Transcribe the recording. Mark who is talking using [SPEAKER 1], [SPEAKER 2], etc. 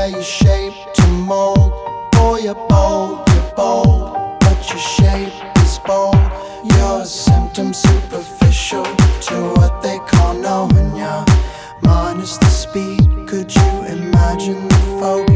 [SPEAKER 1] where you're shaped to mold. Boy, you're bold, but your shape is bold. Your symptoms superficial to what they call knowing ya. Minus the speed, could you imagine the focus?